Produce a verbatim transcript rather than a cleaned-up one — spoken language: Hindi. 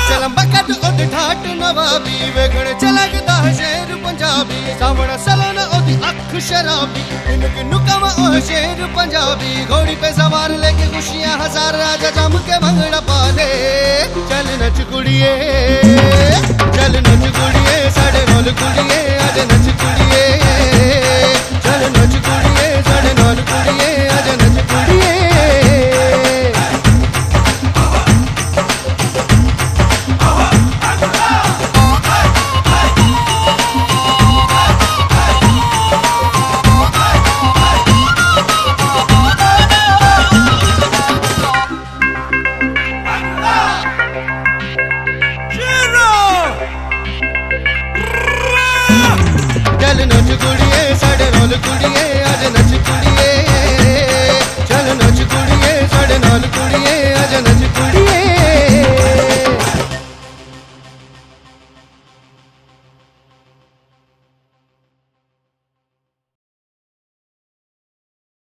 चलम बकत उद ठाट नवाबी वेगण चलगदा शेर पंजाबी सावण सलन ओदी अख शराबी इन किन्नु कम ओ शेर पंजाबी घोड़ी पे सवार लेके खुशियां हजार राजा जम के भंगड़ा पाले चल नच कुड़िए चल नच कुड़िए साडे बोल कुड़िए